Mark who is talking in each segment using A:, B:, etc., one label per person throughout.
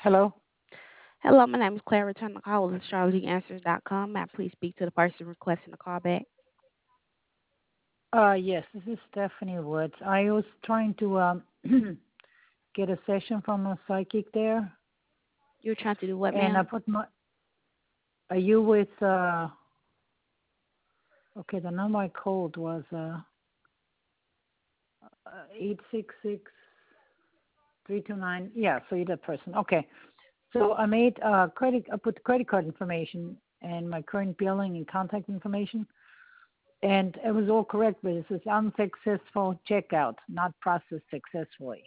A: Hello.
B: Hello, my name is Claire. Return the call with astrologyanswers.com. May I please speak to the person requesting the call back?
A: Yes, this is Stephanie Woods. I was trying to get a session from a psychic there,
B: You're trying to do what,
A: and I
B: ma'am?
A: put my. Are you with? Okay, the number I called was 866-329. Yeah, so you're that person. Okay, so I made credit. I put credit card information and my current billing and contact information, and it was all correct, but it says unsuccessful checkout, not processed successfully.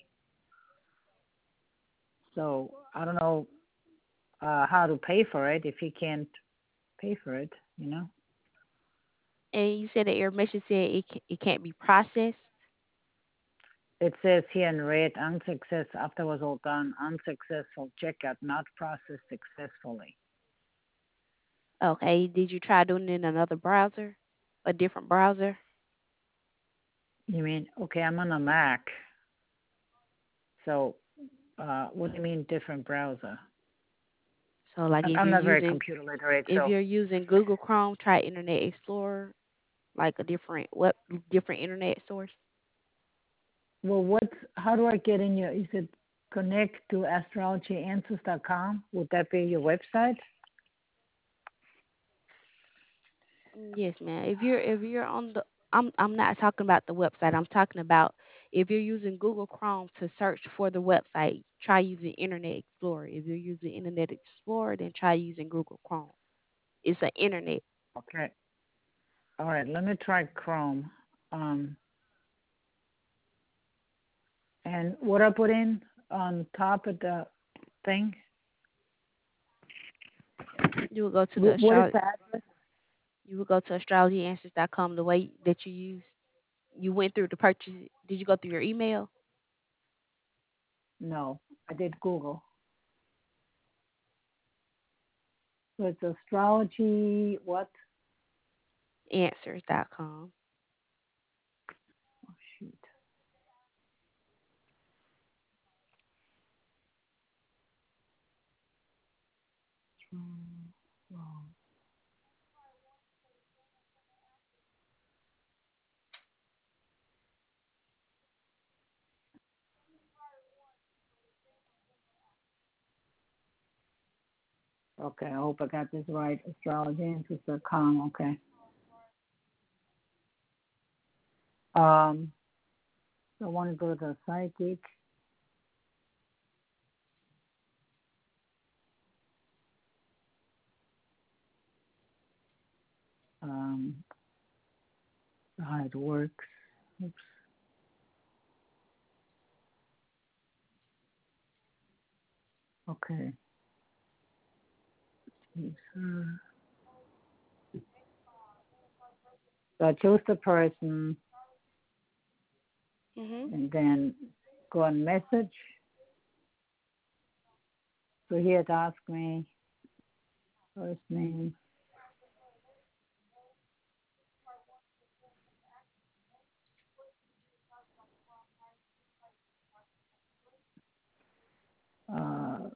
A: So I don't know how to pay for it if he can't pay for it.
B: And you said that your message said it can't be processed.
A: It says here in red, unsuccess after it was all done, unsuccessful checkout, not processed successfully.
B: Okay, did you try doing it in another browser? A different browser?
A: You mean, okay, I'm on a Mac, so what do you mean different browser?
B: So like
A: I'm not very computer literate,
B: if
A: so,
B: you're using Google Chrome, try Internet Explorer, like a different internet source.
A: well, how do I get in you said connect to astrologyanswers.com? Would that be your website?
B: Yes, ma'am. If you're on the I'm not talking about the website. I'm talking about if you're using Google Chrome to search for the website, try using Internet Explorer. If you're using Internet Explorer, then try using Google Chrome. It's an internet.
A: Okay. All right, let me try Chrome. Um, and what I put in on top of the thing,
B: You will go to
A: what is the address?
B: astrologyanswers.com the way that you went through the purchase. Did you go through your email?
A: No, I did Google. So it's astrology, what?
B: Answers.com.
A: Oh, shoot. Wrong. Okay, I hope I got this right. Astrologyanswers.com, okay. Um, so I want to go to the psychic. Um, how it works. Oops. Okay. Yes, sir. So I chose the person
B: Mhm.
A: and then go on message. So he had asked me first name. Uh,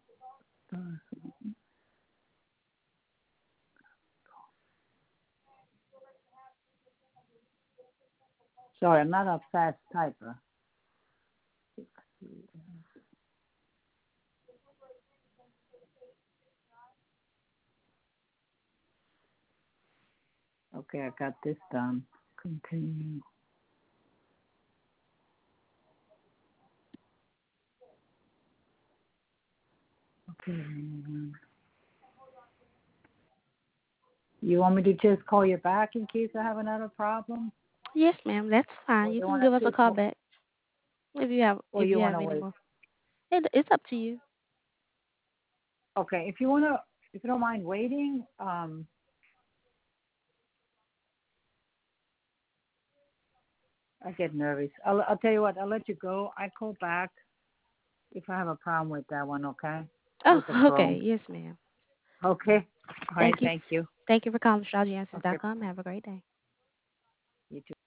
A: sorry, I'm not a fast typer. Okay, I got this done. Continue. Okay. You want me to just call you back in case I have another problem,
B: Yes, ma'am. That's fine.
A: or
B: You
A: you
B: can
A: want
B: give us
A: to
B: a
A: take,
B: call back if you have
A: or
B: if
A: you
B: you
A: want
B: have
A: to
B: any
A: wait?
B: more. It's up to you.
A: Okay, if you want to, if you don't mind waiting, I get nervous. I'll tell you what. I'll let you go. I call back if I have a problem with that one. Okay,
B: Oh,
A: with the
B: okay.
A: Chrome.
B: Yes, ma'am.
A: Okay. All right.
B: Thank you.
A: Thank you.
B: Thank you for calling
A: Okay.
B: astrologyanswers.com. Have a great day.
A: You too.